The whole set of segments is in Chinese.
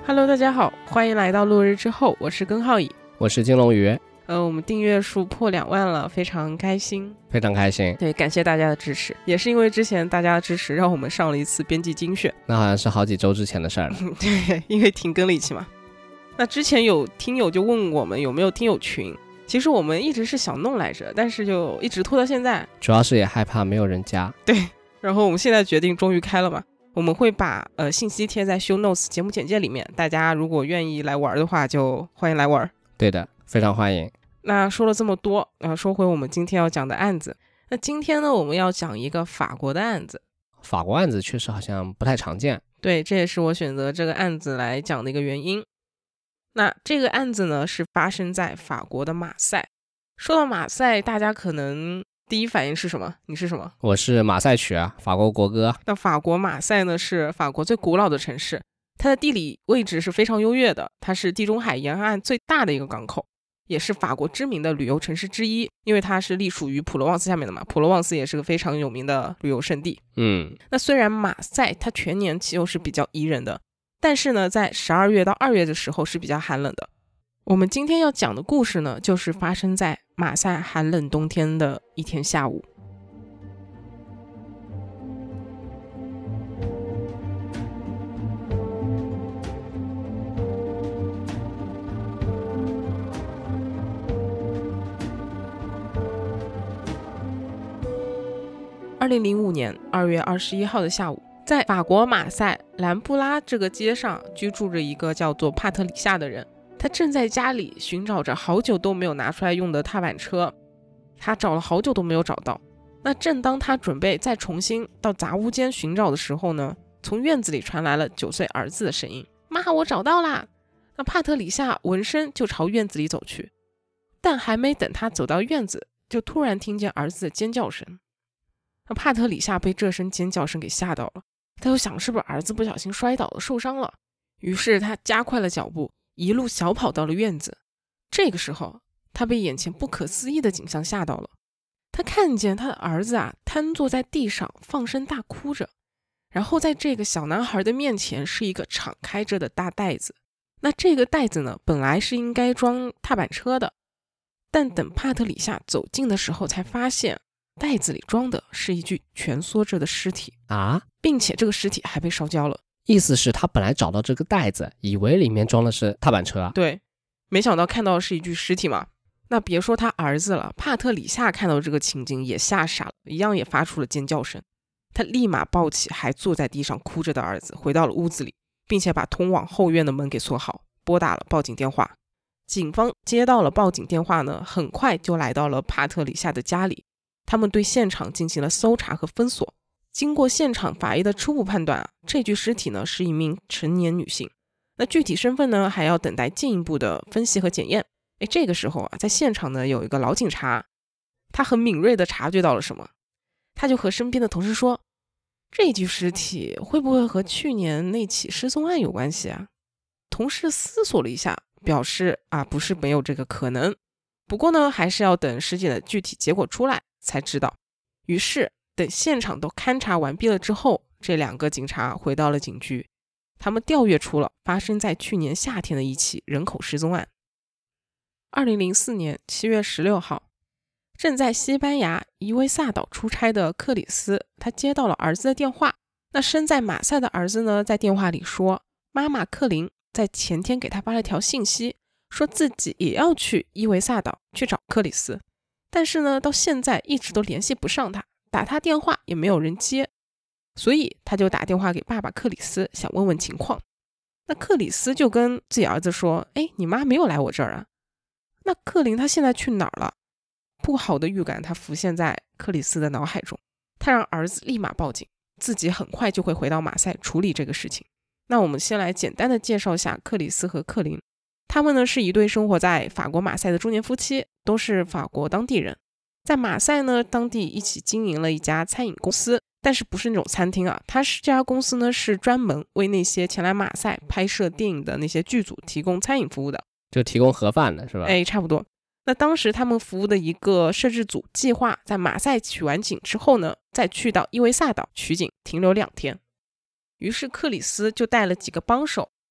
Hello， 大家好，欢迎来到落日之后，我是根浩乙， 我是金龙鱼。 我们订阅数破2万了，非常开心， 非常开心。 对，感谢大家的支持，也是因为之前大家的支持，让我们上了一次编辑精选。 那好像是好几周之前的事儿了。 对，因为停更了一期嘛。那之前有听友就问我们有没有听友群，其实我们一直是想弄来着，但是就一直拖到现在， 主要是也害怕没有人加。 对，然后我们现在决定终于开了嘛。我们会把信息贴在 show notes 节目简介里面，大家如果愿意来玩的话就欢迎来玩。 对的，非常欢迎。 那说了这么多，说回我们今天要讲的案子。那今天呢，我们要讲一个法国的案子。 法国案子确实好像不太常见。 对，这也是我选择这个案子来讲的一个原因。那这个案子呢，是发生在法国的马赛。说到马赛，大家可能第一反应是什么？你是什么？ 我是马赛曲啊，法国国歌。 那法国马赛呢，是法国最古老的城市，它的地理位置是非常优越的，它是地中海沿岸最大的一个港口，也是法国知名的旅游城市之一，因为它是隶属于普罗旺斯下面的嘛，普罗旺斯也是个非常有名的旅游胜地。那虽然马赛它全年气候是比较宜人的，但是呢，在12月到2月的时候是比较寒冷的。我们今天要讲的故事呢，就是发生在马赛寒冷冬天的一天下午。2005年2月21号的下午，在法国马赛兰布拉这个街上居住着一个叫做帕特里夏的人，他正在家里寻找着好久都没有拿出来用的踏板车，他找了好久都没有找到。那正当他准备再重新到杂物间寻找的时候呢，从院子里传来了9岁儿子的声音：妈，我找到啦！那帕特里夏闻声就朝院子里走去，但还没等他走到院子，就突然听见儿子的尖叫声。那帕特里夏被这声尖叫声给吓到了，他又想是不是儿子不小心摔倒了受伤了，于是他加快了脚步，一路小跑到了院子。这个时候他被眼前不可思议的景象吓到了，他看见他的儿子瘫坐在地上放声大哭着，然后在这个小男孩的面前是一个敞开着的大袋子。那这个袋子呢，本来是应该装踏板车的，但等帕特里夏走近的时候才发现袋子里装的是一具蜷缩着的尸体啊， 并且这个尸体还被烧焦了。 意思是他本来找到这个袋子，以为里面装的是踏板车啊。 对，没想到看到的是一具尸体嘛。那别说他儿子了，帕特里夏看到这个情景也吓傻了，一样也发出了尖叫声。他立马抱起还坐在地上哭着的儿子，回到了屋子里，并且把通往后院的门给锁好，拨打了报警电话。警方接到了报警电话呢，很快就来到了帕特里夏的家里，他们对现场进行了搜查和封锁。经过现场法医的初步判断这具尸体呢是一名成年女性，那具体身份呢还要等待进一步的分析和检验。这个时候在现场呢有一个老警察，他很敏锐地察觉到了什么，他就和身边的同事说，这具尸体会不会和去年那起失踪案有关系啊？同事思索了一下，表示不是没有这个可能，不过呢还是要等尸检的具体结果出来才知道。于是等现场都勘察完毕了之后，这2个警察回到了警局，他们调阅出了发生在去年夏天的一起人口失踪案。2004年7月16号，正在西班牙伊维萨岛出差的克里斯，他接到了儿子的电话。那身在马赛的儿子呢，在电话里说，妈妈克林在前天给他发了条信息，说自己也要去伊维萨岛去找克里斯，但是呢到现在一直都联系不上他，打他电话也没有人接，所以他就打电话给爸爸克里斯，想问问情况。那克里斯就跟自己儿子说，你妈没有来我这儿啊。那克林他现在去哪儿了？不好的预感他浮现在克里斯的脑海中，他让儿子立马报警，自己很快就会回到马赛处理这个事情。那我们先来简单的介绍一下克里斯和克林，他们呢是一对生活在法国马赛的中年夫妻，都是法国当地人。在马赛呢，当地一起经营了一家餐饮公司，但是不是那种餐厅这家公司呢是专门为那些前来马赛拍摄电影的那些剧组提供餐饮服务的， 就提供盒饭的是吧？ 差不多。那当时他们服务的一个摄制组计划在马赛取完景之后呢，再去到伊维萨岛取景停留2天。于是克里斯就带了几个帮手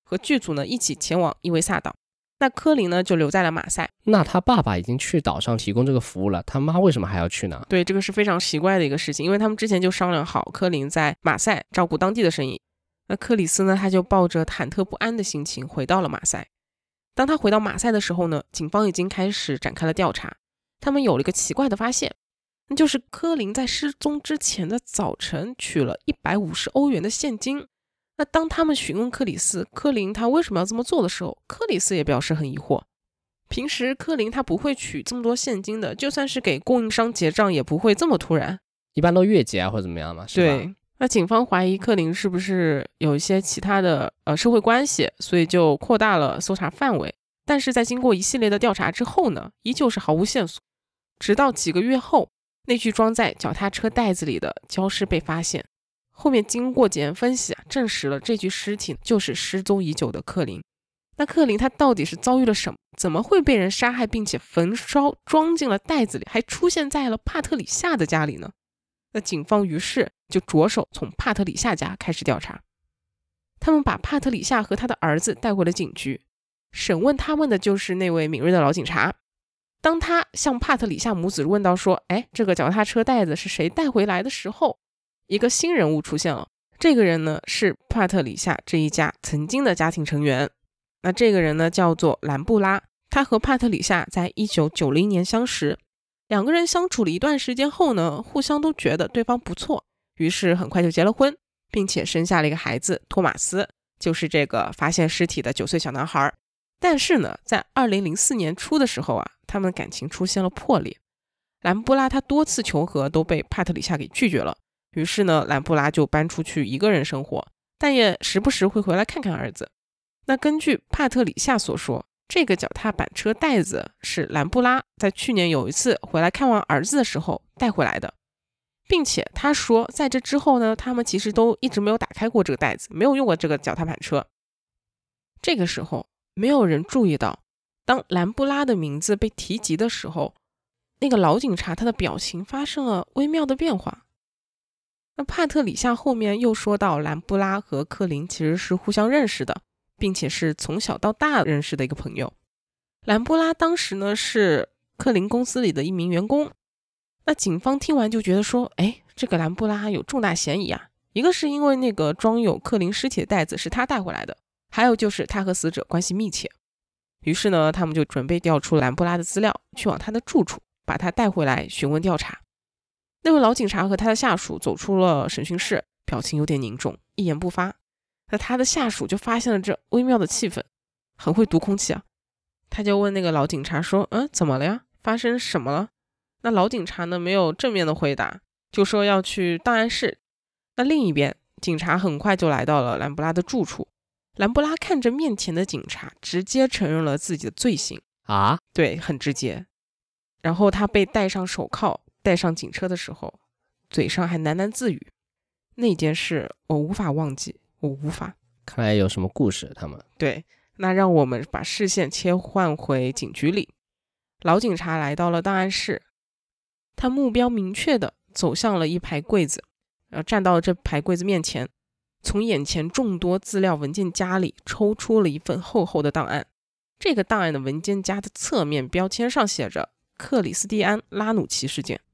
和剧组呢一起前往伊维萨岛。那科林呢就留在了马赛。 那他爸爸已经去岛上提供这个服务了，他妈为什么还要去呢？ 对，这个是非常奇怪的一个事情，因为他们之前就商量好科林在马赛照顾当地的生意。那克里斯呢，他就抱着忐忑不安的心情回到了马赛。当他回到马赛的时候呢，警方已经开始展开了调查。他们有了一个奇怪的发现，那就是科林在失踪之前的早晨取了150欧元的现金。那当他们询问克里斯科林他为什么要这么做的时候，克里斯也表示很疑惑。平时科林他不会取这么多现金的，就算是给供应商结账也不会这么突然， 一般都月结啊或者怎么样嘛，是吧？ 对，那警方怀疑克林是不是有一些其他的社会关系，所以就扩大了搜查范围。但是在经过一系列的调查之后呢，依旧是毫无线索。直到几个月后，那具装在脚踏车袋子里的焦尸被发现。后面经过检验分析证实了这具尸体就是失踪已久的克林。那克林他到底是遭遇了什么？怎么会被人杀害并且焚烧装进了袋子里，还出现在了帕特里夏的家里呢？那警方于是就着手从帕特里夏家开始调查。他们把帕特里夏和他的儿子带回了警局，审问他们的就是那位敏锐的老警察。当他向帕特里夏母子问到说，这个脚踏车袋子是谁带回来的时候，一个新人物出现了。这个人呢是帕特里夏这一家曾经的家庭成员。那这个人呢叫做兰布拉，他和帕特里夏在1990年相识，两个人相处了一段时间后呢，互相都觉得对方不错，于是很快就结了婚，并且生下了一个孩子托马斯，就是这个发现尸体的9岁小男孩。但是呢，在2004年初的时候啊，他们感情出现了破裂。兰布拉他多次求和都被帕特里夏给拒绝了，于是呢，兰布拉就搬出去一个人生活，但也时不时会回来看看儿子。那根据帕特里夏所说，这个脚踏板车袋子是兰布拉在去年有一次回来看望儿子的时候带回来的，并且他说在这之后呢，他们其实都一直没有打开过这个袋子，没有用过这个脚踏板车。这个时候没有人注意到，当兰布拉的名字被提及的时候，那个老警察他的表情发生了微妙的变化。那帕特里夏后面又说到，兰布拉和克林其实是互相认识的，并且是从小到大认识的一个朋友。兰布拉当时呢是克林公司里的一名员工。那警方听完就觉得说，这个兰布拉有重大嫌疑啊。一个是因为那个装有克林尸体的袋子是他带回来的，还有就是他和死者关系密切。于是呢，他们就准备调出兰布拉的资料，去往他的住处，把他带回来询问调查。那位老警察和他的下属走出了审讯室，表情有点凝重，一言不发。那他的下属就发现了这微妙的气氛，很会读空气啊。他就问那个老警察说，怎么了呀？发生什么了？那老警察呢没有正面的回答，就说要去档案室。那另一边，警察很快就来到了兰布拉的住处。兰布拉看着面前的警察，直接承认了自己的罪行啊？ 对，很直接。然后他被戴上手铐带上警车的时候，嘴上还喃喃自语，那件事我无法忘记，我无法。 看来有什么故事他们。 对，那让我们把视线切换回警局里。老警察来到了档案室，他目标明确地走向了一排柜子，站到了这排柜子面前，从眼前众多资料文件夹里抽出了一份厚厚的档案。这个档案的文件夹的侧面标签上写着克里斯蒂安·拉努奇事件。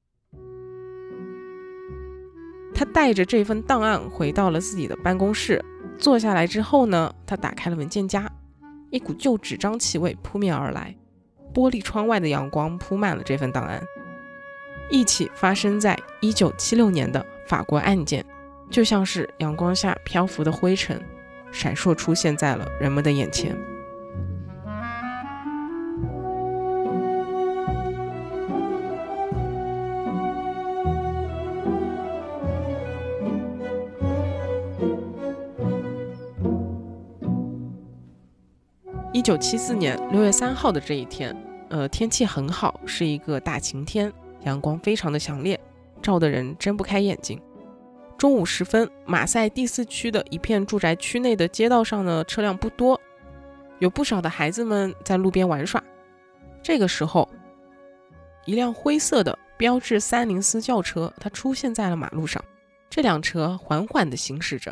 他带着这份档案回到了自己的办公室，坐下来之后呢，他打开了文件夹，一股旧纸张气味扑面而来，玻璃窗外的阳光铺满了这份档案。一起发生在1976年的法国案件，就像是阳光下漂浮的灰尘，闪烁出现在了人们的眼前。1974年6月3号的这一天，天气很好，是一个大晴天，阳光非常的强烈，照得人睁不开眼睛。中午时分，马赛第4区的一片住宅区内的街道上呢，车辆不多，有不少的孩子们在路边玩耍。这个时候，一辆灰色的标致304轿车，它出现在了马路上。这辆车缓缓地行驶着，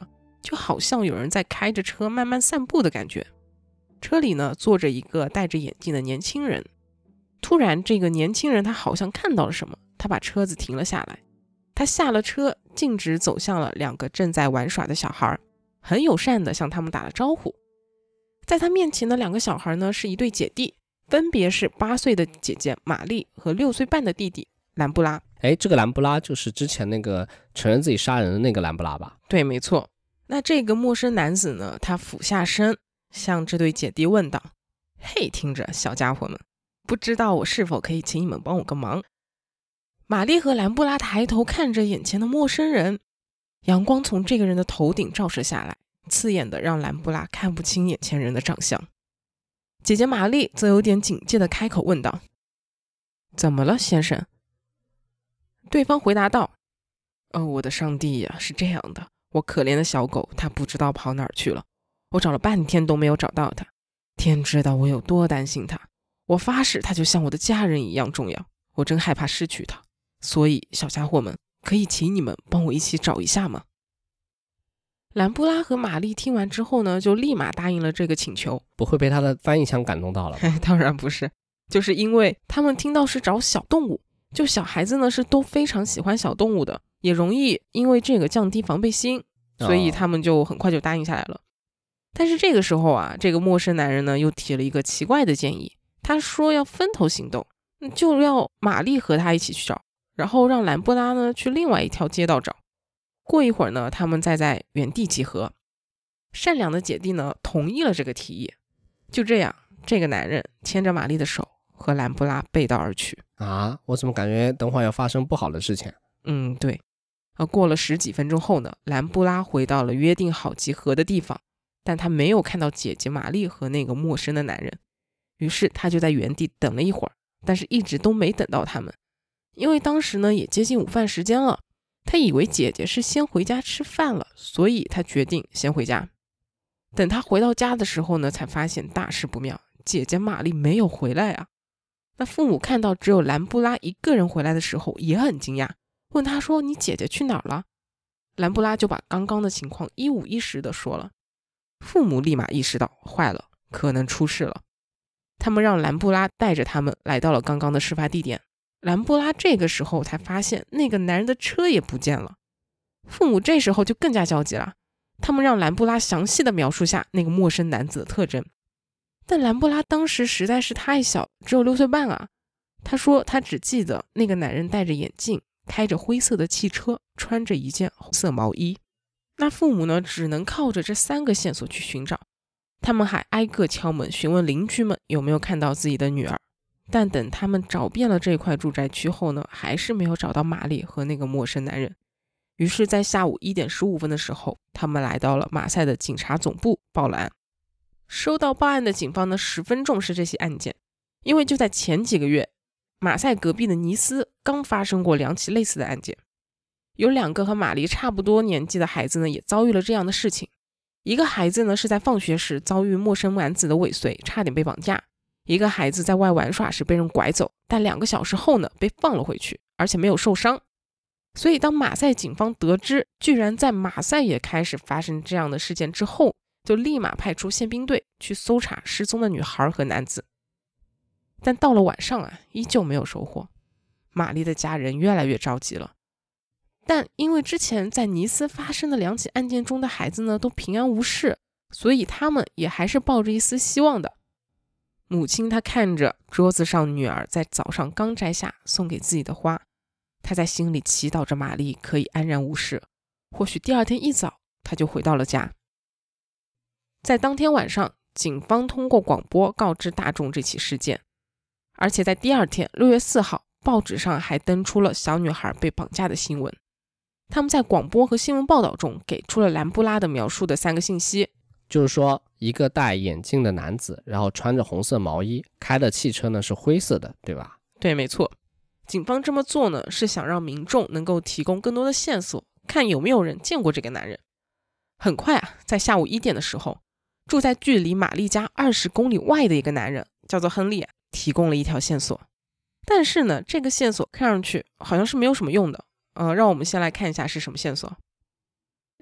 就好像有人在开着车慢慢散步的感觉。车里呢坐着一个戴着眼镜的年轻人。突然这个年轻人他好像看到了什么，他把车子停了下来，他下了车，径直走向了2个正在玩耍的小孩，很友善地向他们打了招呼。在他面前的2个小孩呢是一对姐弟，分别是8岁的姐姐玛丽和6岁半的弟弟兰布拉。 这个兰布拉就是之前那个承认自己杀人的那个兰布拉吧？ 对，没错。那这个陌生男子呢，他俯下身向这对姐弟问道：嘿，听着小家伙们，不知道我是否可以请你们帮我个忙？玛丽和兰布拉抬头看着眼前的陌生人，阳光从这个人的头顶照射下来，刺眼的让兰布拉看不清眼前人的长相。姐姐玛丽则有点警戒的开口问道：怎么了，先生？对方回答道：我的上帝呀，是这样的，我可怜的小狗它不知道跑哪儿去了，我找了半天都没有找到它，天知道我有多担心它，我发誓它就像我的家人一样重要，我真害怕失去它，所以小家伙们，可以请你们帮我一起找一下吗？兰布拉和玛丽听完之后呢，就立马答应了这个请求。 不会被他的翻译腔感动到了吧？ 当然不是，就是因为他们听到是找小动物，就小孩子呢是都非常喜欢小动物的，也容易因为这个降低防备心，所以他们就很快就答应下来了。但是这个时候啊，这个陌生男人呢又提了一个奇怪的建议，他说要分头行动，就要玛丽和他一起去找，然后让兰布拉呢去另外一条街道找。过一会儿呢，他们再在原地集合。善良的姐弟呢同意了这个提议。就这样，这个男人牵着玛丽的手和兰布拉背道而去。 啊，我怎么感觉等会儿要发生不好的事情？ 对。过了10几分钟后呢，兰布拉回到了约定好集合的地方，但他没有看到姐姐玛丽和那个陌生的男人，于是他就在原地等了一会儿，但是一直都没等到他们。因为当时呢也接近午饭时间了，他以为姐姐是先回家吃饭了，所以他决定先回家。等他回到家的时候呢，才发现大事不妙，姐姐玛丽没有回来啊。那父母看到只有兰布拉一个人回来的时候也很惊讶，问他说：你姐姐去哪儿了？兰布拉就把刚刚的情况一五一十的说了。父母立马意识到坏了，可能出事了。他们让兰布拉带着他们来到了刚刚的事发地点。兰布拉这个时候才发现那个男人的车也不见了。父母这时候就更加焦急了，他们让兰布拉详细的描述下那个陌生男子的特征。但兰布拉当时实在是太小，只有6岁半啊。他说他只记得那个男人戴着眼镜，开着灰色的汽车，穿着一件红色毛衣。那父母呢，只能靠着这3个线索去寻找。他们还挨个敲门询问邻居们有没有看到自己的女儿。但等他们找遍了这块住宅区后呢，还是没有找到玛丽和那个陌生男人。于是在下午1点15分的时候，他们来到了马赛的警察总部报了案。收到报案的警方呢，十分重视这起案件，因为就在前几个月，马赛隔壁的尼斯刚发生过2起类似的案件。有2个和玛丽差不多年纪的孩子呢，也遭遇了这样的事情。一个孩子呢是在放学时遭遇陌生男子的尾随，差点被绑架。一个孩子在外玩耍时被人拐走，但2个小时后呢被放了回去，而且没有受伤。所以当马赛警方得知居然在马赛也开始发生这样的事件之后，就立马派出宪兵队去搜查失踪的女孩和男子。但到了晚上啊，依旧没有收获。玛丽的家人越来越着急了。但因为之前在尼斯发生的2起案件中的孩子呢都平安无事，所以他们也还是抱着一丝希望的。母亲她看着桌子上女儿在早上刚摘下送给自己的花，她在心里祈祷着玛丽可以安然无事，或许第2天一早她就回到了家。在当天晚上，警方通过广播告知大众这起事件，而且在第2天6月4号，报纸上还登出了小女孩被绑架的新闻。他们在广播和新闻报道中给出了兰布拉的描述的3个信息， 就是说一个戴眼镜的男子，然后穿着红色毛衣，开的汽车呢是灰色的，对吧？ 对，没错。警方这么做呢，是想让民众能够提供更多的线索，看有没有人见过这个男人。很快啊，在下午1点的时候，住在距离玛丽家20公里外的一个男人叫做亨利，提供了一条线索。但是呢，这个线索看上去好像是没有什么用的。让我们先来看一下是什么线索。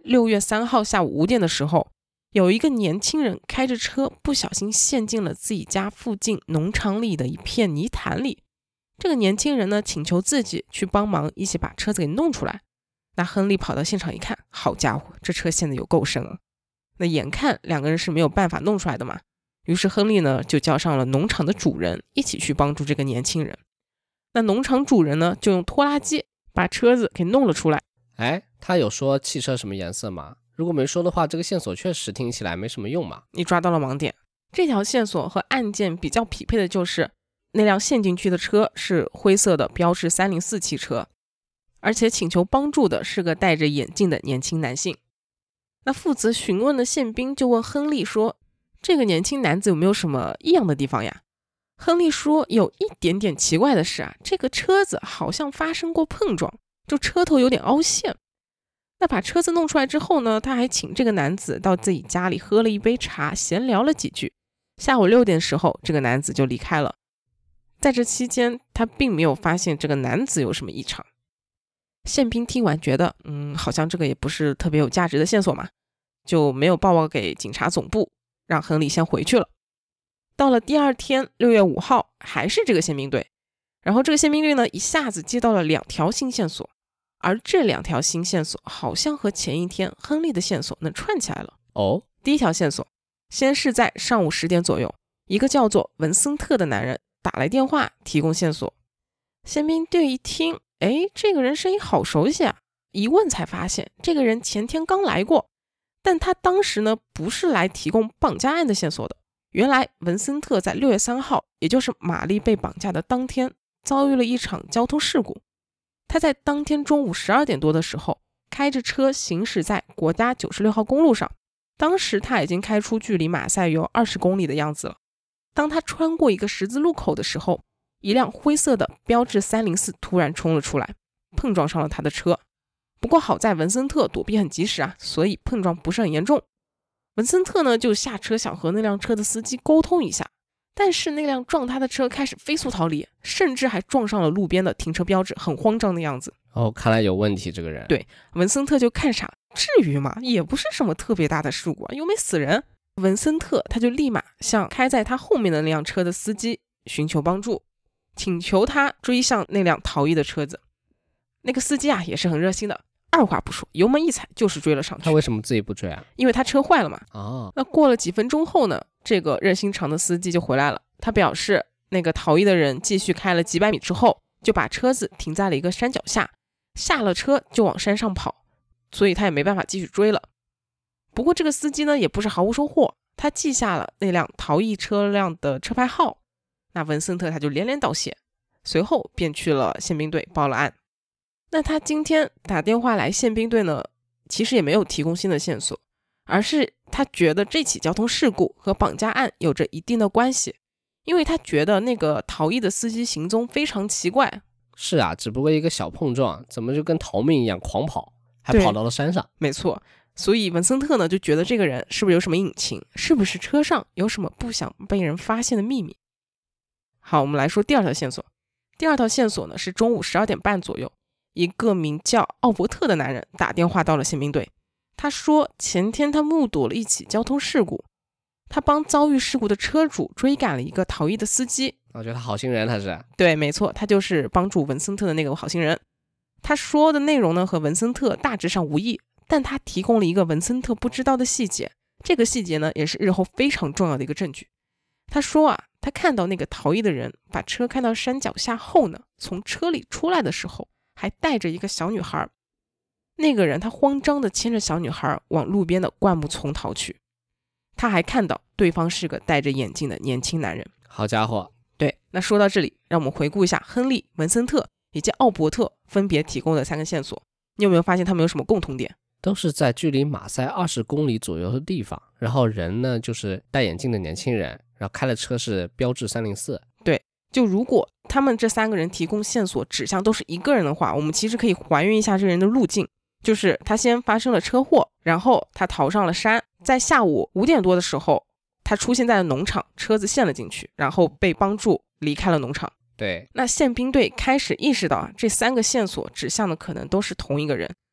6月3号下午5点的时候，有一个年轻人开着车不小心陷进了自己家附近农场里的一片泥潭里。这个年轻人呢，请求自己去帮忙一起把车子给弄出来。那亨利跑到现场一看，好家伙，这车陷得有够深啊！那眼看两个人是没有办法弄出来的嘛，于是亨利呢就叫上了农场的主人一起去帮助这个年轻人。那农场主人呢就用拖拉机把车子给弄了出来。 哎，他有说汽车什么颜色吗？如果没说的话，这个线索确实听起来没什么用嘛。 你抓到了盲点。这条线索和案件比较匹配的就是那辆陷进去的车是灰色的标致304汽车，而且请求帮助的是个戴着眼镜的年轻男性。那负责询问的宪兵就问亨利说，这个年轻男子有没有什么异样的地方呀？亨利说，有一点点奇怪的是啊，这个车子好像发生过碰撞，就车头有点凹陷。那把车子弄出来之后呢，他还请这个男子到自己家里喝了一杯茶，闲聊了几句。下午6点的时候，这个男子就离开了。在这期间，他并没有发现这个男子有什么异常。宪兵听完觉得，好像这个也不是特别有价值的线索嘛，就没有报告给警察总部，让亨利先回去了。到了第二天6月5号，还是这个宪兵队，然后这个宪兵队呢，一下子接到了2条新线索，而这2条新线索好像和前一天亨利的线索能串起来了。第一条线索，先是在上午10点左右，一个叫做文森特的男人打来电话提供线索。宪兵队一听，这个人声音好熟悉啊，一问才发现这个人前天刚来过，但他当时呢不是来提供绑架案的线索的。原来文森特在6月3号，也就是玛丽被绑架的当天，遭遇了一场交通事故。他在当天中午12点多的时候，开着车行驶在国家96号公路上，当时他已经开出距离马赛有20公里的样子了。当他穿过一个十字路口的时候，一辆灰色的标致304突然冲了出来，碰撞上了他的车。不过好在文森特躲避很及时啊，所以碰撞不是很严重。文森特呢就下车想和那辆车的司机沟通一下，但是那辆撞他的车开始飞速逃离，甚至还撞上了路边的停车标志，很慌张的样子。 看来有问题这个人。 对，文森特就看傻了，至于吗？也不是什么特别大的事故啊，又没死人。文森特他就立马向开在他后面的那辆车的司机寻求帮助，请求他追向那辆逃逸的车子。那个司机啊也是很热心的，二话不说，油门一踩就是追了上去。 他为什么自己不追啊？ 因为他车坏了嘛。那过了几分钟后呢，这个热心肠的司机就回来了。他表示，那个逃逸的人继续开了几百米之后，就把车子停在了一个山脚下，下了车就往山上跑，所以他也没办法继续追了。不过这个司机呢，也不是毫无收获，他记下了那辆逃逸车辆的车牌号。那文森特他就连连道谢，随后便去了宪兵队报了案。那他今天打电话来宪兵队呢，其实也没有提供新的线索，而是他觉得这起交通事故和绑架案有着一定的关系，因为他觉得那个逃逸的司机行踪非常奇怪。 是啊，只不过一个小碰撞，怎么就跟逃命一样狂跑，还跑到了山上？ 没错，所以文森特呢就觉得这个人是不是有什么隐情，是不是车上有什么不想被人发现的秘密。好，我们来说第二条线索。第二条线索呢是中午12点半左右，一个名叫奥伯特的男人打电话到了宪兵队。他说前天他目睹了一起交通事故，他帮遭遇事故的车主追赶了一个逃逸的司机。 我觉得他好心人，他是。 对，没错，他就是帮助文森特的那个好心人。他说的内容呢和文森特大致上无异，但他提供了一个文森特不知道的细节，这个细节呢也是日后非常重要的一个证据。他说啊，他看到那个逃逸的人把车开到山脚下后呢，从车里出来的时候还带着一个小女孩。那个人他慌张地牵着小女孩往路边的灌木丛逃去。他还看到对方是个戴着眼镜的年轻男人。 好家伙。 对，那说到这里，让我们回顾一下亨利、文森特以及奥伯特分别提供的3个线索。你有没有发现他们有什么共同点？ 都是在距离马赛20公里左右的地方，然后人呢就是戴眼镜的年轻人，然后开的车是标致304。 对，就如果他们这3个人提供线索指向都是一个人的话，我们其实可以还原一下这个人的路径，就是他先发生了车祸，然后他逃上了山，在下午5点多的时候他出现在了农场，车子陷了进去，然后被帮助离开了农场。 对， 那宪兵队开始意识到这3个线索指向的可能都是同一个人，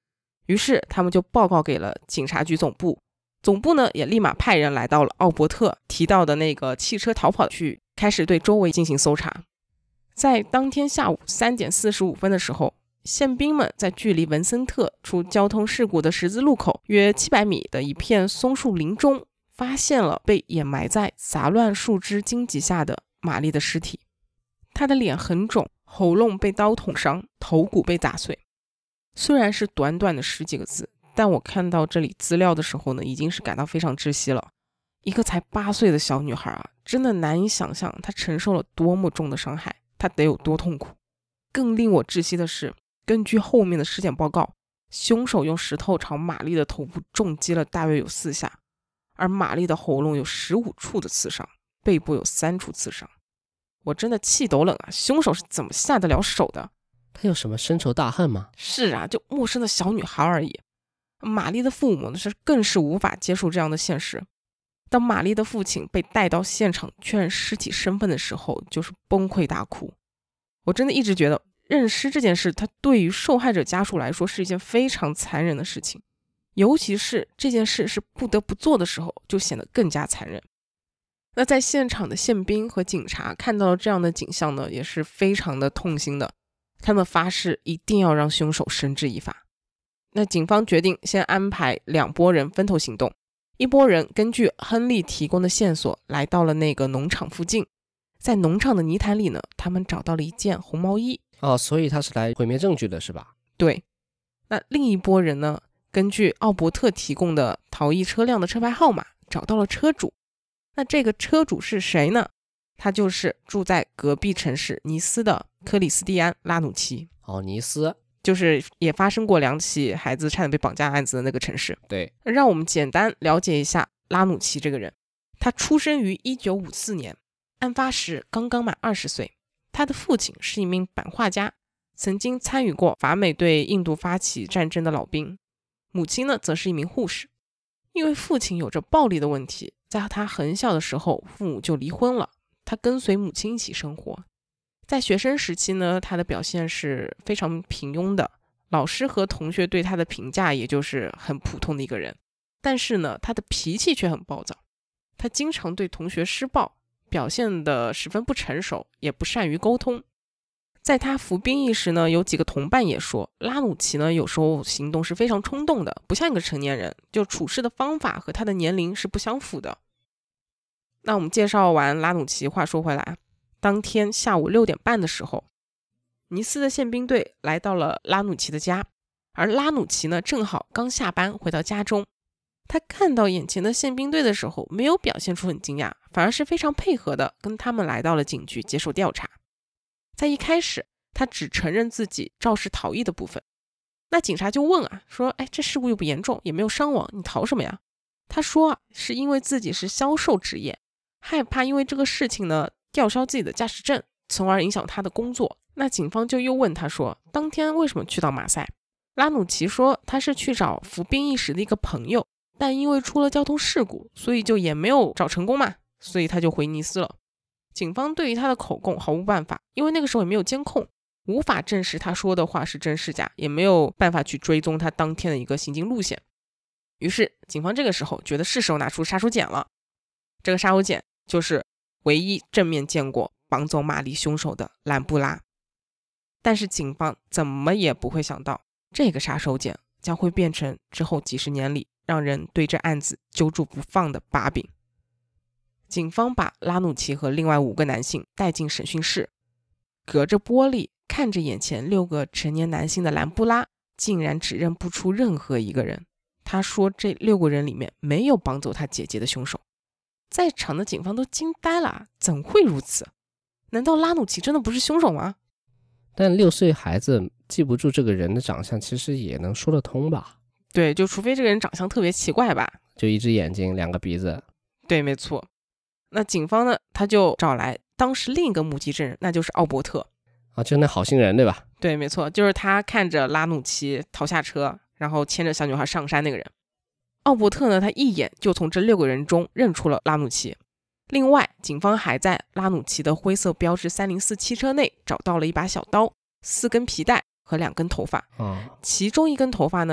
于是他们就报告给了警察局总部，总部呢也立马派人来到了奥伯特提到的那个汽车逃跑区，开始对周围进行搜查。在当天下午3点45分的时候，宪兵们在距离文森特出交通事故的十字路口约700米的一片松树林中，发现了被掩埋在杂乱树枝荆棘下的玛丽的尸体。她的脸很肿，喉咙被刀捅伤，头骨被打碎。虽然是短短的10几个字，但我看到这里资料的时候呢，已经是感到非常窒息了。一个才8岁的小女孩啊，真的难以想象她承受了多么重的伤害，她得有多痛苦。更令我窒息的是，根据后面的尸检报告，凶手用石头朝玛丽的头部重击了大约有4下，而玛丽的喉咙有15处的刺伤，背部有3处刺伤。我真的气都冷啊！凶手是怎么下得了手的？ 他有什么深仇大恨吗？ 是啊，就陌生的小女孩而已。玛丽的父母呢，更是无法接受这样的现实。当玛丽的父亲被带到现场确认尸体身份的时候，就是崩溃大哭。我真的一直觉得认尸这件事，它对于受害者家属来说是一件非常残忍的事情，尤其是这件事是不得不做的时候，就显得更加残忍。那在现场的宪兵和警察看到了这样的景象呢，也是非常的痛心的。他们发誓一定要让凶手绳之以法。那警方决定先安排2拨人分头行动，一拨人根据亨利提供的线索来到了那个农场附近，在农场的泥潭里呢，他们找到了一件红毛衣。 所以他是来毁灭证据的是吧？ 对。那另一拨人呢，根据奥伯特提供的逃逸车辆的车牌号码找到了车主。那这个车主是谁呢？他就是住在隔壁城市尼斯的克里斯蒂安·拉努奇。 尼斯就是也发生过2起孩子差点被绑架案子的那个城市。 对， 让我们简单了解一下拉努奇这个人。他出生于1954年，案发时刚刚满20岁。他的父亲是一名版画家，曾经参与过法美对印度发起战争的老兵。母亲呢，则是一名护士。因为父亲有着暴力的问题，在他很小的时候，父母就离婚了。他跟随母亲一起生活。在学生时期呢，他的表现是非常平庸的，老师和同学对他的评价也就是很普通的一个人。但是呢，他的脾气却很暴躁，他经常对同学施暴，表现得十分不成熟，也不善于沟通。在他服兵役时呢，有几个同伴也说，拉努奇呢有时候行动是非常冲动的，不像一个成年人，就处事的方法和他的年龄是不相符的。那我们介绍完拉努奇，话说回来，当天下午6点半的时候，尼斯的宪兵队来到了拉努奇的家，而拉努奇呢正好刚下班回到家中。他看到眼前的宪兵队的时候，没有表现出很惊讶，反而是非常配合的跟他们来到了警局接受调查。在一开始，他只承认自己肇事逃逸的部分。那警察就问说这事故又不严重，也没有伤亡，你逃什么呀？他说是因为自己是销售职业，害怕因为这个事情呢吊销自己的驾驶证，从而影响他的工作。那警方就又问他说，当天为什么去到马赛？拉努奇说他是去找服兵役时的一个朋友，但因为出了交通事故，所以就也没有找成功嘛，所以他就回尼斯了。警方对于他的口供毫无办法，因为那个时候也没有监控，无法证实他说的话是真是假，也没有办法去追踪他当天的一个行进路线。于是警方这个时候觉得是时候拿出杀手锏了。这个杀手锏就是唯一正面见过绑走玛丽凶手的兰布拉。但是警方怎么也不会想到，这个杀手锏将会变成之后几十年里让人对这案子揪住不放的把柄。警方把拉努奇和另外5个男性带进审讯室，隔着玻璃看着眼前6个成年男性的兰布拉，竟然指认不出任何一个人。他说这6个人里面没有绑走他姐姐的凶手。在场的警方都惊呆了，怎会如此？难道拉努奇真的不是凶手吗？ 但6岁孩子记不住这个人的长相，其实也能说得通吧？ 对，就除非这个人长相特别奇怪吧， 就一只眼睛2个鼻子。 对，没错。那警方呢，他就找来当时另一个目击证人，那就是奥伯特。 就那好心人对吧？ 对，没错，就是他看着拉努奇逃下车，然后牵着小女孩上山那个人。奥伯特呢，他一眼就从这6个人中认出了拉努奇。另外，警方还在拉努奇的灰色标致304汽车内找到了一把小刀、4根皮带和2根头发。其中1根头发呢，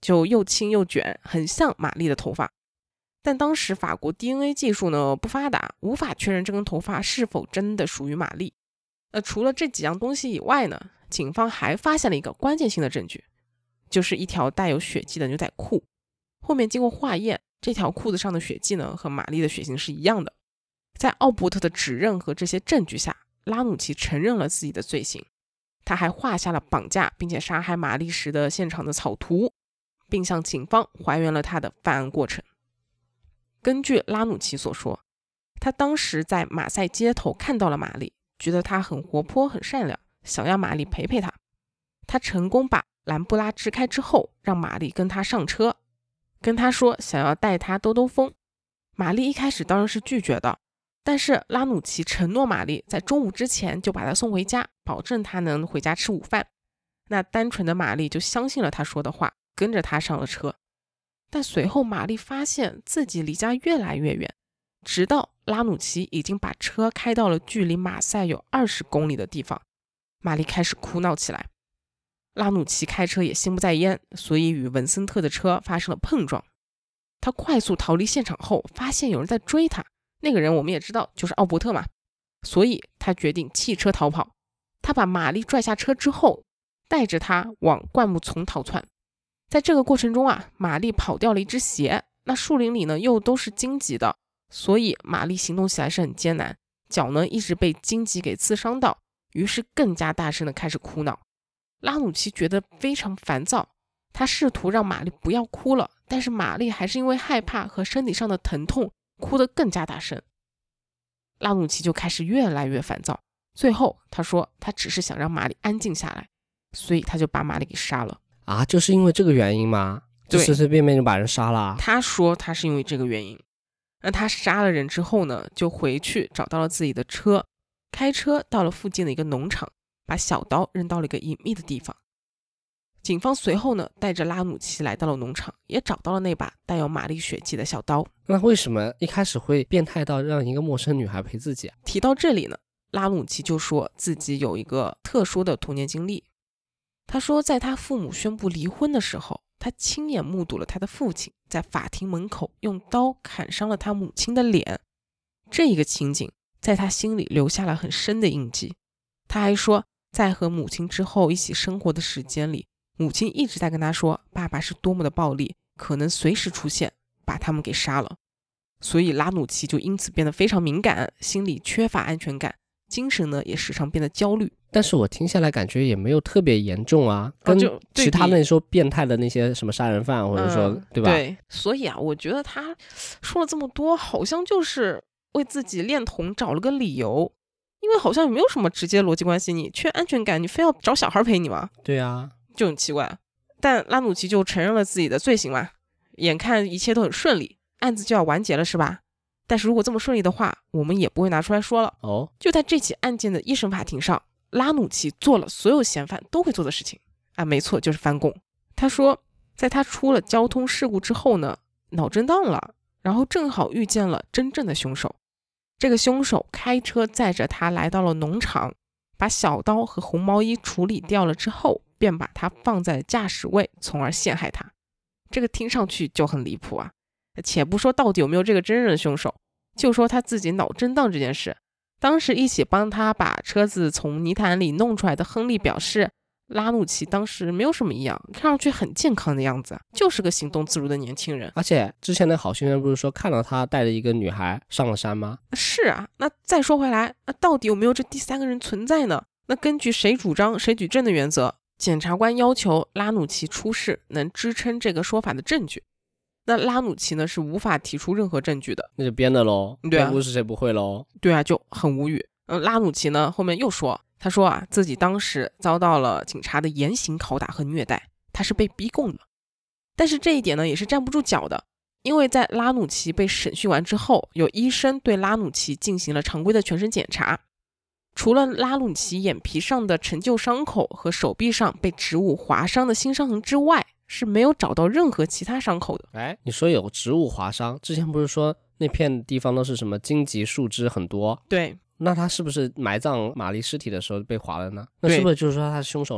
就又轻又卷，很像玛丽的头发。但当时法国 DNA 技术呢不发达，无法确认这根头发是否真的属于玛丽。除了这几样东西以外呢，警方还发现了一个关键性的证据，就是一条带有血迹的牛仔裤。后面经过化验，这条裤子上的血迹呢和玛丽的血型是一样的。在奥伯特的指认和这些证据下，拉努奇承认了自己的罪行。他还画下了绑架并且杀害玛丽时的现场的草图，并向警方还原了他的犯案过程。根据拉努奇所说，他当时在马赛街头看到了玛丽，觉得她很活泼很善良，想要玛丽陪陪他。他成功把兰布拉支开之后，让玛丽跟他上车，跟他说想要带他兜兜风。玛丽一开始当然是拒绝的，但是拉努奇承诺玛丽在中午之前就把她送回家，保证她能回家吃午饭。那单纯的玛丽就相信了他说的话，跟着他上了车。但随后玛丽发现自己离家越来越远，直到拉努奇已经把车开到了距离马赛有20公里的地方，玛丽开始哭闹起来。拉努奇开车也心不在焉，所以与文森特的车发生了碰撞。他快速逃离现场后，发现有人在追他，那个人我们也知道就是奥伯特嘛，所以他决定弃车逃跑。他把玛丽拽下车之后，带着她往灌木丛逃窜。在这个过程中啊，玛丽跑掉了一只鞋，那树林里呢又都是荆棘的，所以玛丽行动起来是很艰难，脚呢一直被荆棘给刺伤到，于是更加大声的开始哭闹。拉努奇觉得非常烦躁，他试图让玛丽不要哭了，但是玛丽还是因为害怕和身体上的疼痛哭得更加大声。拉努奇就开始越来越烦躁，最后他说他只是想让玛丽安静下来，所以他就把玛丽给杀了。 啊，就是因为这个原因吗？就随随便便就把人杀了？ 他说他是因为这个原因。那他杀了人之后呢，就回去找到了自己的车，开车到了附近的一个农场，把小刀扔到了一个隐秘的地方。警方随后呢，带着拉努奇来到了农场，也找到了那把带有玛丽血迹的小刀。 那为什么一开始会变态到让一个陌生女孩陪自己啊？ 提到这里呢，拉努奇就说自己有一个特殊的童年经历。他说在他父母宣布离婚的时候，他亲眼目睹了他的父亲在法庭门口用刀砍伤了他母亲的脸。这一个情景在他心里留下了很深的印记。他还说在和母亲之后一起生活的时间里，母亲一直在跟他说爸爸是多么的暴力，可能随时出现把他们给杀了。所以拉努奇就因此变得非常敏感，心里缺乏安全感，精神呢也时常变得焦虑。 但是我听下来感觉也没有特别严重啊，跟其他那说变态的那些什么杀人犯或者说对吧？ 对，所以啊，我觉得他说了这么多，好像就是为自己恋童找了个理由，因为好像也没有什么直接逻辑关系，你缺安全感，你非要找小孩陪你吗？ 对啊， 就很奇怪。但拉努奇就承认了自己的罪行嘛，眼看一切都很顺利，案子就要完结了是吧？但是如果这么顺利的话，我们也不会拿出来说了。 哦， 就在这起案件的一审法庭上，拉努奇做了所有嫌犯都会做的事情啊，没错，就是翻供。他说在他出了交通事故之后呢，脑震荡了，然后正好遇见了真正的凶手。这个凶手开车载着他来到了农场，把小刀和红毛衣处理掉了之后，便把他放在驾驶位，从而陷害他。这个听上去就很离谱啊。且不说到底有没有这个真正的凶手，就说他自己脑震荡这件事，当时一起帮他把车子从泥潭里弄出来的亨利表示，拉努奇当时没有什么异样，看上去很健康的样子，就是个行动自如的年轻人。 而且之前的好心人不是说看到他带着一个女孩上了山吗？ 是啊，那再说回来，那到底有没有这第三个人存在呢？那根据谁主张谁举证的原则，检察官要求拉努奇出示能支撑这个说法的证据。那拉努奇呢是无法提出任何证据的， 那就编的咯， 对啊， 故事谁不会咯？ 对啊，就很无语。拉努奇呢后面又说，他说啊自己当时遭到了警察的严刑拷打和虐待，他是被逼供的。但是这一点呢也是站不住脚的，因为在拉努奇被审讯完之后，有医生对拉努奇进行了常规的全身检查，除了拉努奇眼皮上的陈旧伤口和手臂上被植物划伤的新伤痕之外，是没有找到任何其他伤口的。 哎，你说有植物划伤，之前不是说那片地方都是什么荆棘树枝很多？ 对， 那他是不是埋葬玛丽尸体的时候被划了呢？那是不是就是说他是凶手呢？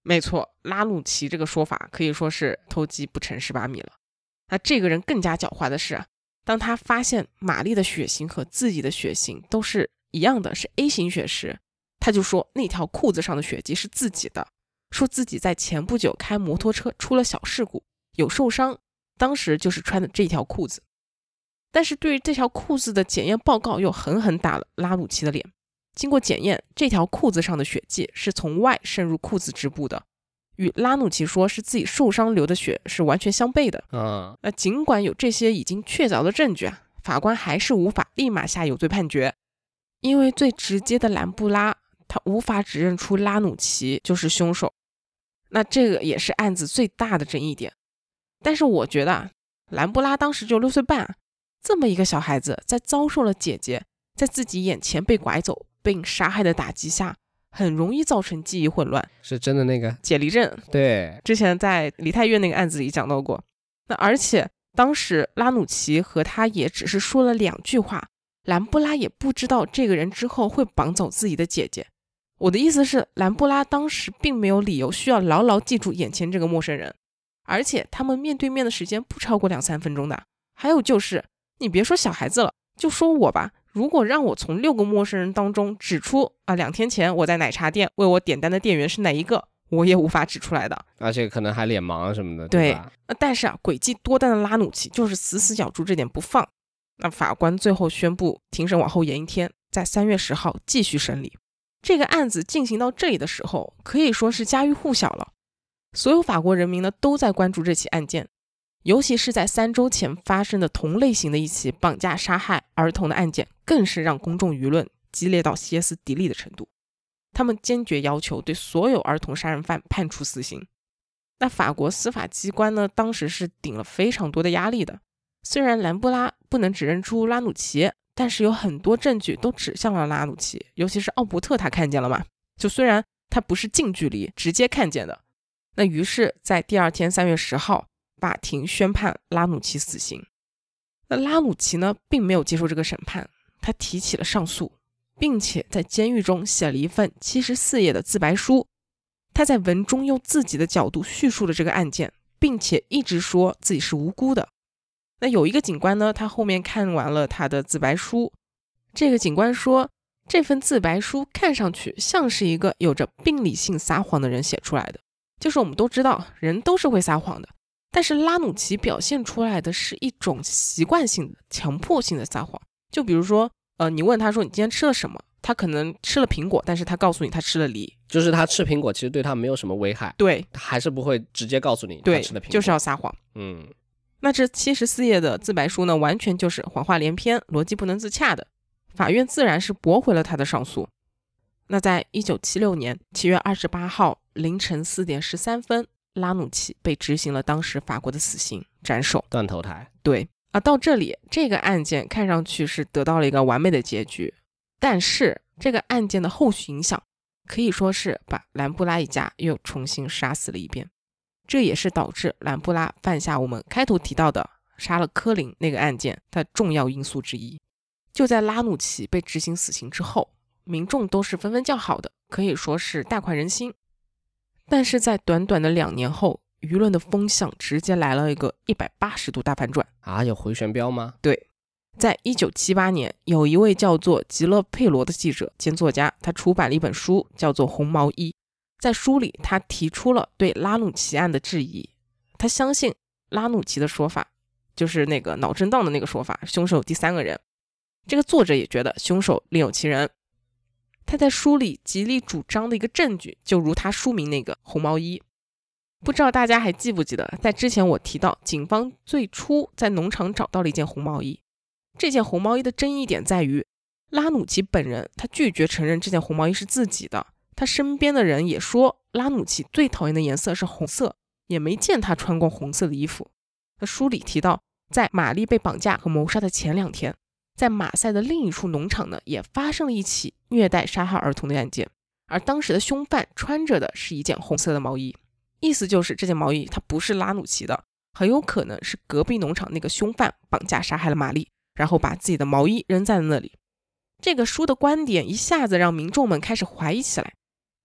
没错，拉努奇这个说法可以说是偷鸡不成蚀把米了。那这个人更加狡猾的是，当他发现玛丽的血型和自己的血型都是一样的，是 A 型血时，他就说那条裤子上的血迹是自己的，说自己在前不久开摩托车出了小事故，有受伤，当时就是穿的这条裤子。但是对于这条裤子的检验报告又狠狠打了拉努奇的脸。经过检验，这条裤子上的血迹是从外渗入裤子织布的，与拉努奇说是自己受伤流的血是完全相悖的。那尽管有这些已经确凿的证据法官还是无法立马下有罪判决，因为最直接的兰布拉他无法指认出拉努奇就是凶手。那这个也是案子最大的争议点。但是我觉得兰布拉当时就6岁半，这么一个小孩子在遭受了姐姐在自己眼前被拐走并杀害的打击下，很容易造成记忆混乱。 是真的那个解离症， 对， 之前在梨泰院那个案子里讲到过。那而且当时拉努奇和他也只是说了2句话，兰布拉也不知道这个人之后会绑走自己的姐姐。我的意思是，兰布拉当时并没有理由需要牢牢记住眼前这个陌生人，而且他们面对面的时间不超过2-3分钟的。还有就是你别说小孩子了，就说我吧，如果让我从6个陌生人当中指出2天前我在奶茶店为我点单的店员是哪一个，我也无法指出来的， 而且可能还脸盲什么的， 对吧？ 但是诡计多端的拉努奇就是死死咬住这点不放。那法官最后宣布庭审往后延1天，在3月10号继续审理。这个案子进行到这里的时候，可以说是家喻户晓了。所有法国人民呢都在关注这起案件，尤其是在3周前发生的同类型的一起绑架杀害儿童的案件，更是让公众舆论激烈到歇斯底里的程度。他们坚决要求对所有儿童杀人犯判处死刑。那法国司法机关呢，当时是顶了非常多的压力的。虽然兰布拉不能指认出拉努奇，但是有很多证据都指向了拉努奇，尤其是奥伯特他看见了嘛，就虽然他不是近距离直接看见的。那于是在第2天3月10号，法庭宣判拉努奇死刑。那拉努奇呢并没有接受这个审判，他提起了上诉，并且在监狱中写了一份74页的自白书。他在文中用自己的角度叙述了这个案件，并且一直说自己是无辜的。那有一个警官呢，他后面看完了他的自白书，这个警官说，这份自白书看上去像是一个有着病理性撒谎的人写出来的。就是我们都知道人都是会撒谎的，但是拉努奇表现出来的是一种习惯性的强迫性的撒谎。就比如说你问他说你今天吃了什么，他可能吃了苹果，但是他告诉你他吃了梨， 就是他吃苹果其实对他没有什么危害， 对， 他还是不会直接告诉你对， 他吃了苹果， 就是要撒谎。那这74页的自白书呢，完全就是谎话连篇，逻辑不能自洽的。法院自然是驳回了他的上诉。那在1976年7月28号凌晨4点13分，拉努奇被执行了当时法国的死刑，斩首， 断头台。 对到这里这个案件看上去是得到了一个完美的结局，但是这个案件的后续影响可以说是把兰布拉一家又重新杀死了一遍。这也是导致兰布拉犯下我们开头提到的杀了科林那个案件的重要因素之一。就在拉努奇被执行死刑之后，民众都是纷纷叫好的，可以说是大快人心。但是在短短的2年后，舆论的风向直接来了一个180度大反转有回旋镖吗？ 对，在1978年，有一位叫做吉勒佩罗的记者兼作家，他出版了一本书叫做《红毛衣》。在书里他提出了对拉努奇案的质疑，他相信拉努奇的说法，就是那个脑震荡的那个说法，凶手有第3个人。这个作者也觉得凶手另有其人。他在书里极力主张的一个证据，就如他书名那个红毛衣。不知道大家还记不记得，在之前我提到警方最初在农场找到了一件红毛衣。这件红毛衣的争议点在于，拉努奇本人他拒绝承认这件红毛衣是自己的，他身边的人也说拉努奇最讨厌的颜色是红色，也没见他穿过红色的衣服。书里提到，在玛丽被绑架和谋杀的前2天，在马赛的另一处农场呢，也发生了一起虐待杀害儿童的案件，而当时的凶犯穿着的是一件红色的毛衣。意思就是这件毛衣它不是拉努奇的，很有可能是隔壁农场那个凶犯绑架杀害了玛丽，然后把自己的毛衣扔在了那里。这个书的观点一下子让民众们开始怀疑起来，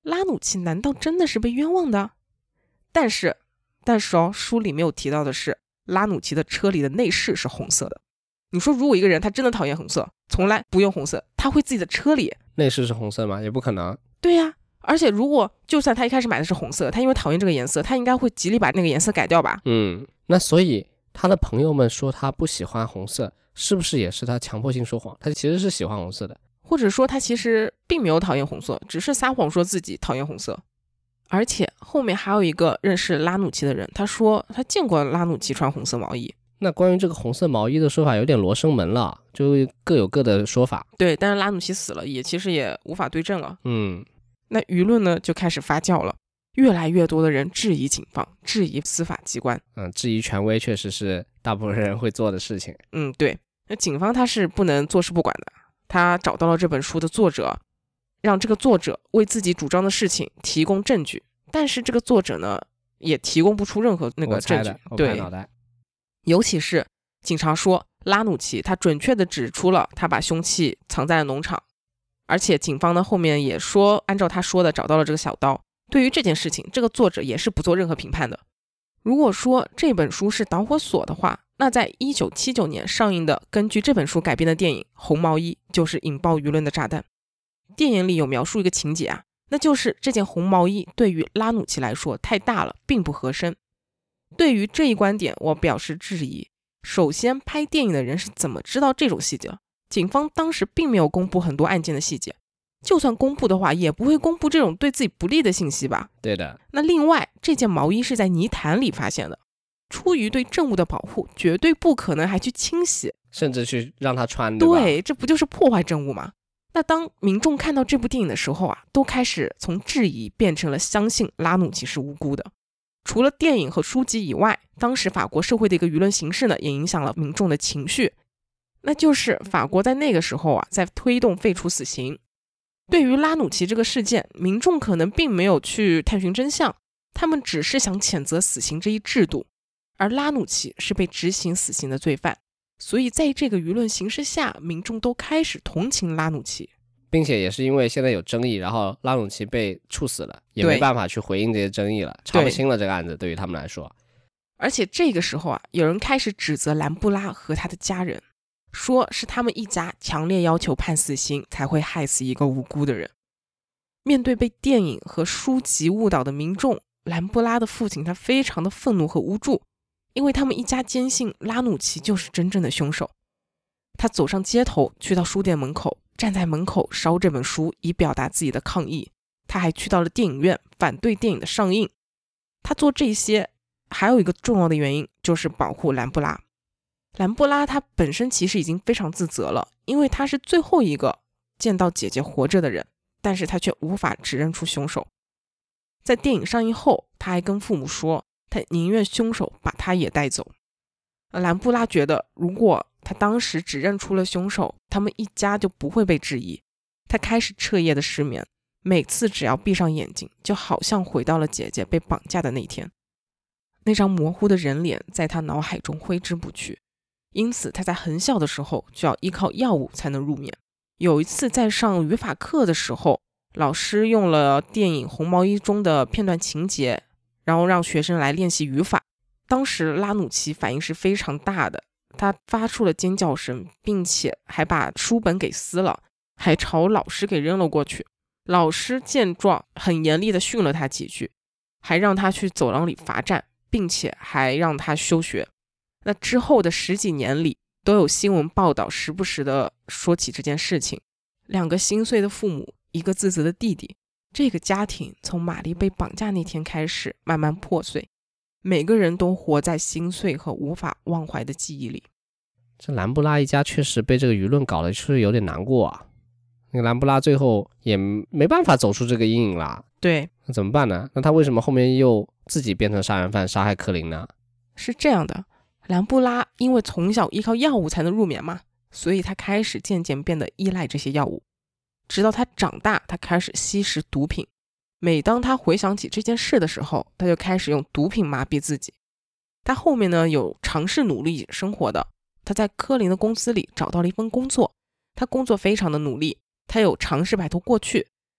拉努奇难道真的是被冤枉的？但是书里没有提到的是，拉努奇的车里的内饰是红色的。你说如果一个人他真的讨厌红色，从来不用红色，他会自己的车里内饰是红色吗？也不可能。 对呀，而且如果就算他一开始买的是红色，他因为讨厌这个颜色，他应该会极力把那个颜色改掉吧。 那所以他的朋友们说他不喜欢红色，是不是也是他强迫性说谎？他其实是喜欢红色的， 或者说他其实并没有讨厌红色，只是撒谎说自己讨厌红色。而且后面还有一个认识拉努奇的人，他说他见过拉努奇穿红色毛衣。 那关于这个红色毛衣的说法有点罗生门了，就各有各的说法。 对，但是拉努奇死了，其实也无法对证了。 那舆论呢就开始发酵了，越来越多的人质疑警方，质疑司法机关。 质疑权威确实是大部分人会做的事情。 对，那警方他是不能坐视不管的，他找到了这本书的作者，让这个作者为自己主张的事情提供证据，但是这个作者呢也提供不出任何那个证据。对，尤其是警察说拉努奇他准确地指出了他把凶器藏在了农场，而且警方呢后面也说按照他说的找到了这个小刀。对于这件事情，这个作者也是不做任何评判的。如果说这本书是导火索的话，那在1979年上映的根据这本书改编的电影《红毛衣》就是引爆舆论的炸弹。电影里有描述一个情节啊，那就是这件红毛衣对于拉努奇来说太大了，并不合身。对于这一观点我表示质疑。首先，拍电影的人是怎么知道这种细节？警方当时并没有公布很多案件的细节，就算公布的话也不会公布这种对自己不利的信息吧。 对的。 那另外，这件毛衣是在泥潭里发现的，出于对证物的保护，绝对不可能还去清洗， 甚至去让他穿。对， 这不就是破坏证物吗？那当民众看到这部电影的时候啊，都开始从质疑变成了相信拉努奇是无辜的。除了电影和书籍以外，当时法国社会的一个舆论形势呢，也影响了民众的情绪。那就是法国在那个时候啊，在推动废除死刑。对于拉努奇这个事件，民众可能并没有去探寻真相，他们只是想谴责死刑这一制度，而拉努奇是被执行死刑的罪犯。所以在这个舆论形势下，民众都开始同情拉努奇， 并且也是因为现在有争议，然后拉努奇被处死了，也没办法去回应这些争议了，查不清了这个案子对于他们来说。 而且这个时候啊，有人开始指责兰布拉和他的家人，说是他们一家强烈要求判死刑才会害死一个无辜的人。面对被电影和书籍误导的民众，兰布拉的父亲他非常的愤怒和无助，因为他们一家坚信拉努奇就是真正的凶手。他走上街头，去到书店门口，站在门口烧这本书，以表达自己的抗议。他还去到了电影院，反对电影的上映。他做这些还有一个重要的原因，就是保护兰布拉。兰布拉他本身其实已经非常自责了，因为他是最后一个见到姐姐活着的人，但是他却无法指认出凶手。在电影上映后，他还跟父母说，他宁愿凶手把他也带走。兰布拉觉得，如果他当时指认出了凶手，他们一家就不会被质疑。他开始彻夜的失眠，每次只要闭上眼睛，就好像回到了姐姐被绑架的那天。那张模糊的人脸在他脑海中挥之不去，因此他在很小的时候就要依靠药物才能入眠。有一次在上语法课的时候，老师用了电影《红毛衣》中的片段情节，然后让学生来练习语法。当时拉努奇反应是非常大的，他发出了尖叫声，并且还把书本给撕了，还朝老师给扔了过去。老师见状很严厉地训了他几句，还让他去走廊里罚站，并且还让他休学。那之后的10几年里，都有新闻报道时不时的说起这件事情。2个心碎的父母，一个自责的弟弟，这个家庭从玛丽被绑架那天开始慢慢破碎，每个人都活在心碎和无法忘怀的记忆里。 这兰布拉一家确实被这个舆论搞得是有点难过啊。那个兰布拉最后也没办法走出这个阴影啦。 对， 那怎么办呢？那他为什么后面又自己变成杀人犯，杀害柯林呢？ 是这样的，兰布拉因为从小依靠药物才能入眠嘛，所以他开始渐渐变得依赖这些药物。直到他长大，他开始吸食毒品。每当他回想起这件事的时候，他就开始用毒品麻痹自己。他后面呢有尝试努力生活的，他在柯林的公司里找到了一份工作，他工作非常的努力，他有尝试摆脱过去，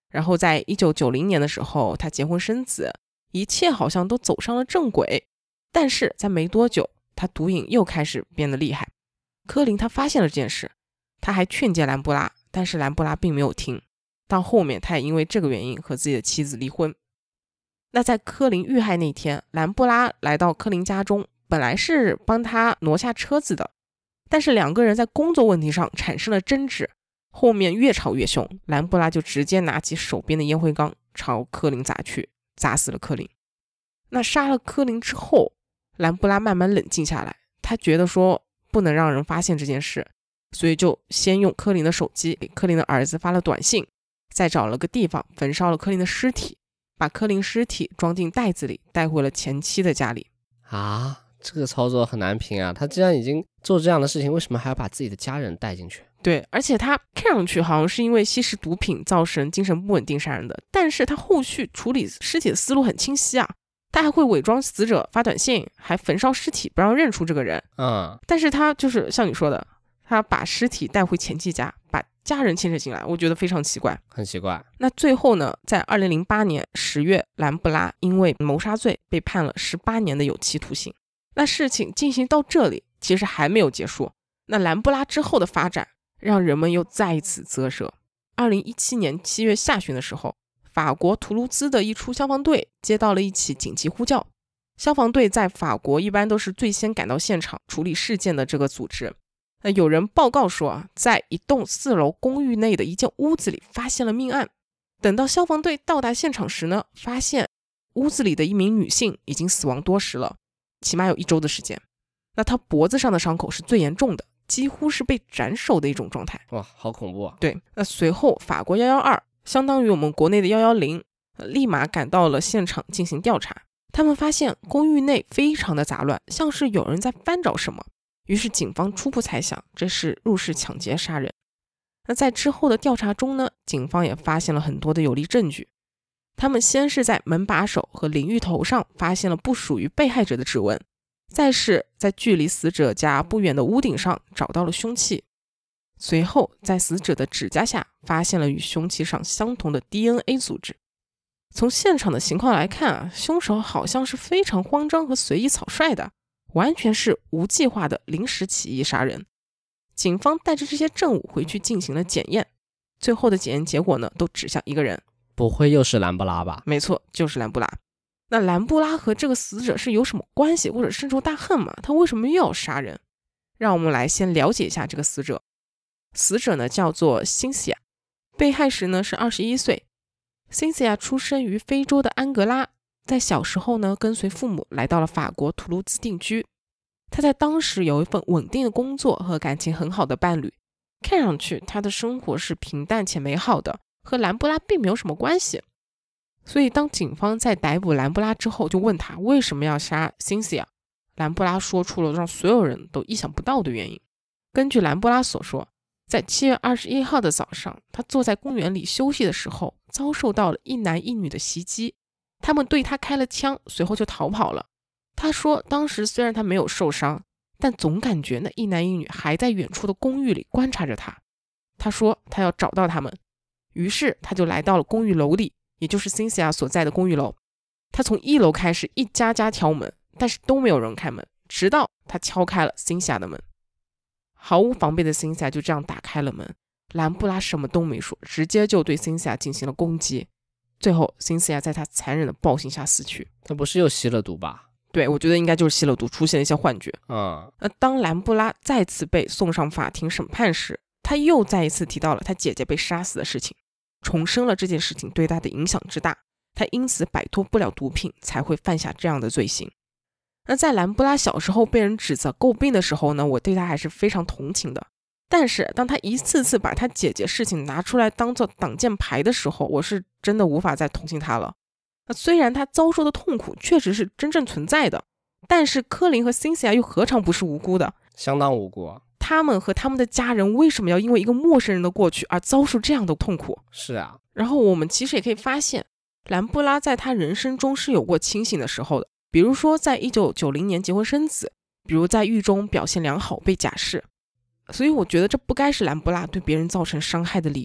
然后在1990年的时候，他结婚生子，一切好像都走上了正轨。但是在没多久，他毒瘾又开始变得厉害。科林他发现了这件事，他还劝诫兰布拉，但是兰布拉并没有听。到后面他也因为这个原因和自己的妻子离婚。那在科林遇害那天，兰布拉来到科林家中，本来是帮他挪下车子的，但是两个人在工作问题上产生了争执，后面越吵越凶，兰布拉就直接拿起手边的烟灰缸朝科林砸去，砸死了科林。那杀了科林之后，兰布拉慢慢冷静下来，他觉得说不能让人发现这件事，所以就先用科林的手机给科林的儿子发了短信，再找了个地方焚烧了科林的尸体，把科林尸体装进袋子里带回了前妻的家里。 啊，这个操作很难评啊！他既然已经做这样的事情，为什么还要把自己的家人带进去？ 对，而且他看上去好像是因为吸食毒品造成精神不稳定杀人的，但是他后续处理尸体的思路很清晰啊，他还会伪装死者发短信，还焚烧尸体不让认出这个人。但是他就是像你说的，他把尸体带回前妻家，把家人牵扯进来，我觉得非常奇怪， 很奇怪。 那最后呢，在2008年10月，兰布拉因为谋杀罪被判了18年的有期徒刑。那事情进行到这里，其实还没有结束。那兰布拉之后的发展，让人们又再一次啧舌。2017年7月下旬的时候，法国图卢兹的一处消防队接到了一起紧急呼叫。消防队在法国一般都是最先赶到现场处理事件的这个组织。那有人报告说，在一栋4楼公寓内的一间屋子里发现了命案。等到消防队到达现场时呢，发现屋子里的一名女性已经死亡多时了，起码有1周的时间。那她脖子上的伤口是最严重的，几乎是被斩首的一种状态。 哇，好恐怖啊！ 对，那随后法国112相当于我们国内的110，立马赶到了现场进行调查。他们发现公寓内非常的杂乱，像是有人在翻找什么。于是警方初步猜想这是入室抢劫杀人。那在之后的调查中呢，警方也发现了很多的有力证据。他们先是在门把手和淋浴头上发现了不属于被害者的指纹，再是在距离死者家不远的屋顶上找到了凶器，随后在死者的指甲下发现了与凶器上相同的 DNA 组织。从现场的情况来看啊，凶手好像是非常慌张和随意草率的，完全是无计划的临时起意杀人。警方带着这些证物回去进行了检验，最后的检验结果呢，都指向一个人。 不会又是兰布拉吧？ 没错，就是兰布拉。那兰布拉和这个死者是有什么关系，或者深仇大恨吗？他为什么又要杀人？让我们来先了解一下这个死者。死者呢叫做辛西亚，被害时呢是21岁。辛西亚出生于非洲的安哥拉，在小时候呢跟随父母来到了法国图卢兹定居。他在当时有一份稳定的工作和感情很好的伴侣，看上去他的生活是平淡且美好的，和兰布拉并没有什么关系。所以当警方在逮捕兰布拉之后，就问他为什么要杀辛西亚。兰布拉说出了让所有人都意想不到的原因。根据兰布拉所说，在7月21号的早上，他坐在公园里休息的时候，遭受到了一男一女的袭击，他们对他开了枪，随后就逃跑了。他说当时虽然他没有受伤，但总感觉那一男一女还在远处的公寓里观察着他。他说他要找到他们，于是他就来到了公寓楼里，也就是辛西亚所在的公寓楼。他从1楼开始一家家敲门，但是都没有人开门，直到他敲开了辛西亚的门。毫无防备的辛西亚就这样打开了门，兰布拉什么都没说，直接就对辛西亚进行了攻击。最后辛西亚在他残忍的暴行下死去。 他不是又吸了毒吧？ 对，我觉得应该就是吸了毒，出现了一些幻觉。当兰布拉再次被送上法庭审判时，他又再一次提到了他姐姐被杀死的事情，重申了这件事情对他的影响之大，他因此摆脱不了毒品，才会犯下这样的罪行。那在兰布拉小时候被人指责诟病的时候呢，我对他还是非常同情的。但是当他一次次把他姐姐事情拿出来当做挡箭牌的时候，我是真的无法再同情他了。那虽然他遭受的痛苦确实是真正存在的，但是科林和辛西亚又何尝不是无辜的？ 相当无辜啊。 他们和他们的家人为什么要因为一个陌生人的过去而遭受这样的痛苦？ 是啊。 然后我们其实也可以发现，兰布拉在他人生中是有过清醒的时候的，比如说在1990年结婚生子，比如在狱中表现良好被假释。所以我觉得这不该是兰布拉对别人造成伤害的理由。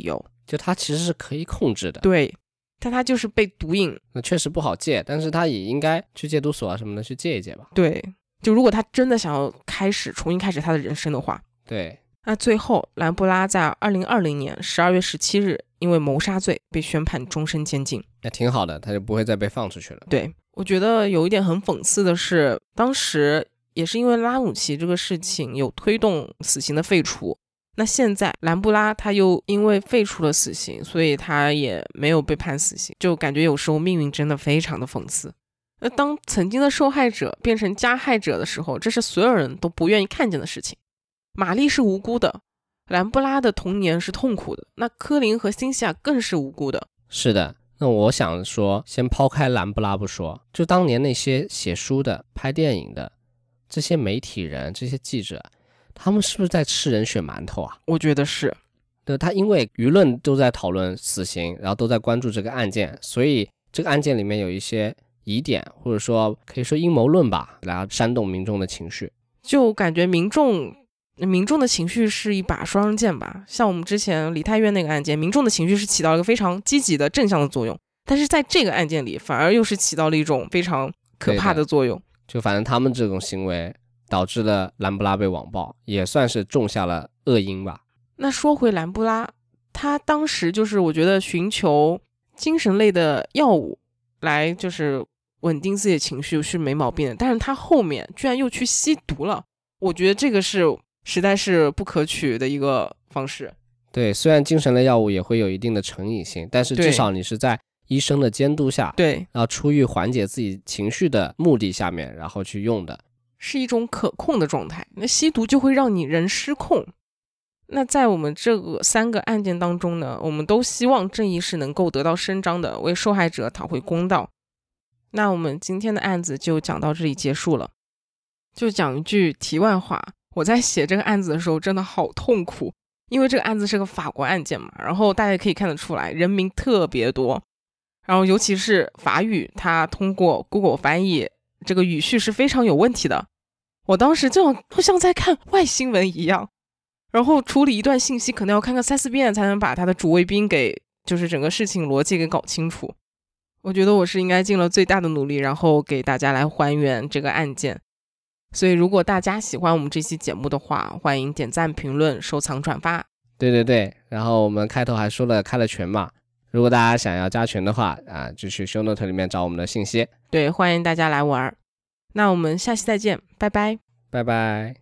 就它其实是可以控制的。 对，但他就是被毒瘾。 那确实不好戒，但是他也应该去戒毒所啊什么的去戒一戒吧。 对，就如果他真的想要重新开始他的人生的话。 对， 那最后兰布拉在2020年12月17日因为谋杀罪被宣判终身监禁。 那挺好的，他就不会再被放出去了。 对，我觉得有一点很讽刺的是，当时也是因为拉姆齐这个事情有推动死刑的废除，那现在兰布拉他又因为废除了死刑，所以他也没有被判死刑，就感觉有时候命运真的非常的讽刺。那当曾经的受害者变成加害者的时候，这是所有人都不愿意看见的事情。玛丽是无辜的，兰布拉的童年是痛苦的，那科林和辛西亚更是无辜的。 是的，那我想说，先抛开兰布拉不说，就当年那些写书的、拍电影的这些媒体人、这些记者，他们是不是在吃人血馒头啊？ 我觉得是。 对，他因为舆论都在讨论死刑，然后都在关注这个案件，所以这个案件里面有一些疑点，或者说可以说阴谋论吧，来煽动民众的情绪。 就感觉民众的情绪是一把双刃剑吧。像我们之前梨泰院那个案件，民众的情绪是起到了一个非常积极的正向的作用，但是在这个案件里反而又是起到了一种非常可怕的作用。 就反正他们这种行为导致了兰布拉被网暴，也算是种下了恶因吧。 那说回兰布拉，他当时就是我觉得寻求精神类的药物来就是稳定自己的情绪是没毛病的，但是他后面居然又去吸毒了，我觉得这个是实在是不可取的一个方式。 对，虽然精神类药物也会有一定的成瘾性，但是至少你是在医生的监督下， 对， 然后出于缓解自己情绪的目的下面，然后去用的， 是一种可控的状态。那吸毒就会让你人失控。那在我们这个3个案件当中呢，我们都希望正义是能够得到伸张的，为受害者讨回公道。那我们今天的案子就讲到这里结束了。就讲一句题外话，我在写这个案子的时候真的好痛苦，因为这个案子是个法国案件嘛，然后大家可以看得出来人名特别多，然后尤其是法语，它通过 Google 翻译这个语序是非常有问题的。我当时就像在看外新闻一样，然后处理一段信息可能要看个3-4遍才能把它的主谓宾给就是整个事情逻辑给搞清楚。我觉得我是应该尽了最大的努力，然后给大家来还原这个案件。所以如果大家喜欢我们这期节目的话，欢迎点赞、评论、收藏、转发。 对，然后我们开头还说了开了群嘛，如果大家想要加群的话就去 show note 里面找我们的信息。 对，欢迎大家来玩。那我们下期再见，拜拜。 拜拜。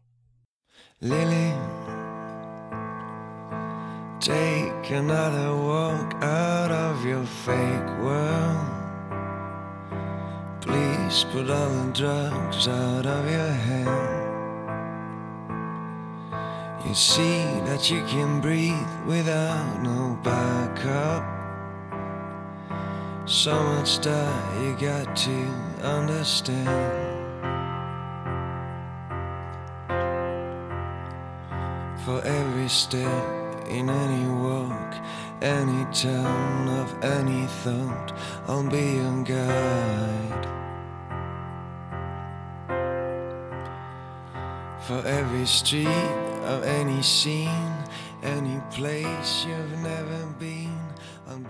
Lily, take another walk out of your fake world. Please put all the drugs out of your head. You see that you can breathe without no backup. So much that you got to understand. For every step in any walk, any turn of any thought, I'll be your guide. For every street of any scene, any place you've never been, I'll